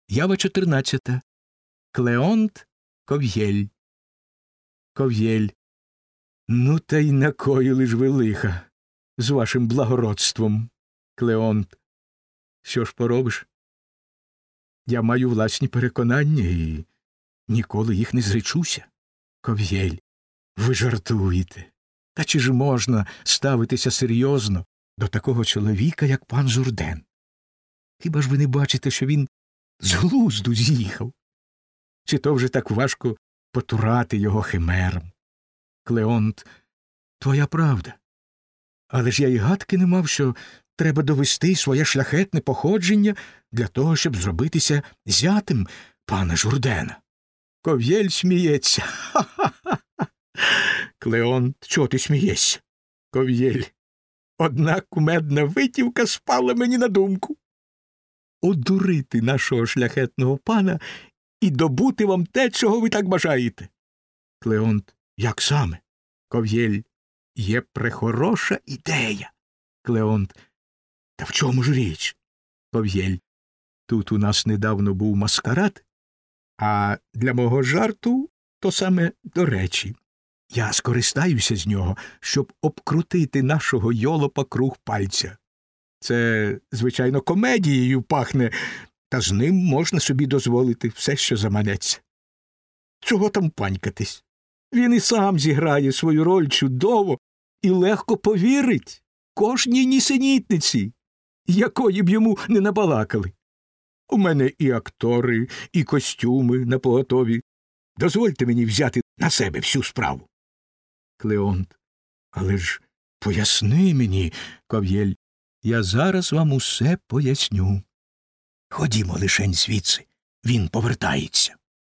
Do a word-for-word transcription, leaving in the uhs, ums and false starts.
Ява чотирнадцята. Клеонт Ков'єль. Ков'єль. Ну, та й накоїли ж ви лиха з вашим благородством, Клеонт. Що ж поробиш? Я маю власні переконання і ніколи їх не зречуся. Ков'єль, ви жартуєте. Та чи ж можна ставитися серйозно до такого чоловіка, як пан Журден? Хіба ж ви не бачите, що він з глузду з'їхав? Чи то вже так важко потурати його химерам? Клеонт, твоя правда. Але ж я й гадки не мав, що треба довести своє шляхетне походження для того, щоб зробитися зятем пана Журдена. Ков'єль сміється. Ха-ха-ха. Клеонт, чого ти смієшся? Ков'єль, одна кумедна витівка спала мені на думку. Одурити нашого шляхетного пана і добути вам те, чого ви так бажаєте. Клеонт, як саме? Ков'єль, є прехороша ідея. Клеонт, та в чому ж річ? Ков'єль, тут у нас недавно був маскарад, а для мого жарту то саме до речі. Я скористаюся з нього, щоб обкрутити нашого йолопа круг пальця. Це, звичайно, комедією пахне, та з ним можна собі дозволити все, що заманеться. Чого там панькатись? Він і сам зіграє свою роль чудово і легко повірить кожній нісенітниці, якої б йому не набалакали. У мене і актори, і костюми напоготові. Дозвольте мені взяти на себе всю справу. Клеонт, але ж поясни мені, Ков'єль, я зараз вам усе поясню. Ходімо лишень звідси, він повертається.